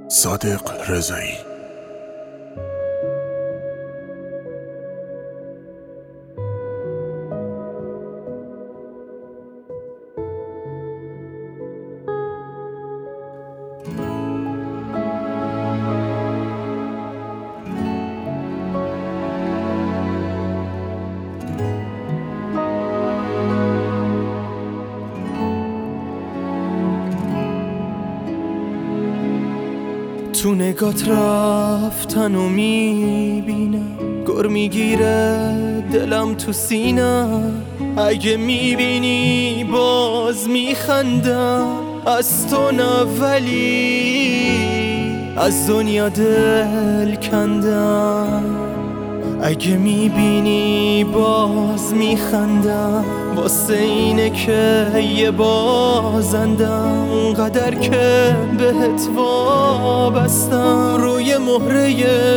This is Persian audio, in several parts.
صادق رضایی. تو نگات رفتن و میبینم، گر میگیره دلم تو سینم. اگه میبینی باز میخندم، از تو نه ولی از دنیا دل کندم. اگه میبینی باز میخندم، واسه اینه که یه بازندم. اونقدر که بهت وابستم، روی مهره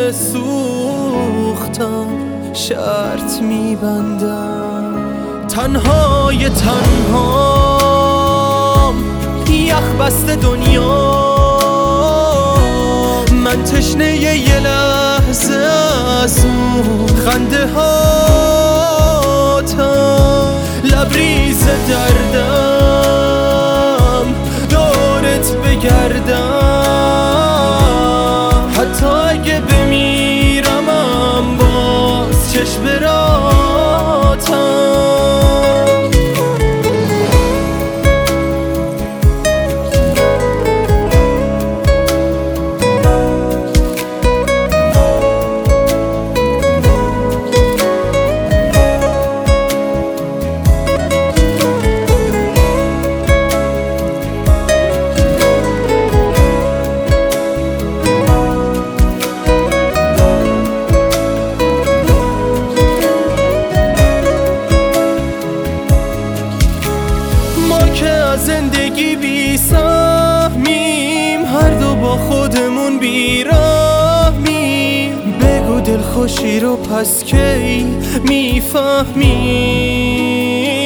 سوختم شرط میبندم. تنهای تنهام، یخ بسته دنیا، من تشنه یه لحظه از اون خنده هاتم. لبریز دردم دورت بگردم، حتی اگه بمیرمم باز چشم براتم. زندگی بی سهمیم، هر دو با خودمون بیرحمیم. بگو دلخوشی رو پس کی میفهمیم؟